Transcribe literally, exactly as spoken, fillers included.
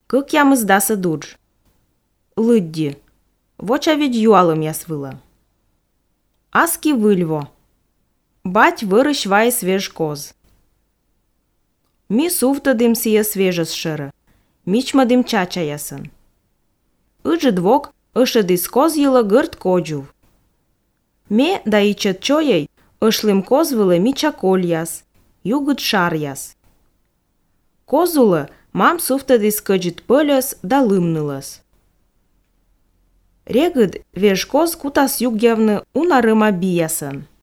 Как я мызда să duci? Лыдди. Vocea ведь юалым я свыла. Аски выльво. Бать вырыщ вай свеж коз. Ми суфта дым сия свежес шыры. Мичма дым чача ясын. Ыжы двок ышы дыс коз йыла гырт коджув. Ме да ичет чояй ышлым коз вылы мича коль яс. Югыт шар яс. Козулы мам суфта дыс кыджит пыльас да лымнылас. Регыд веж коз кутас юг явны унарыма биясын.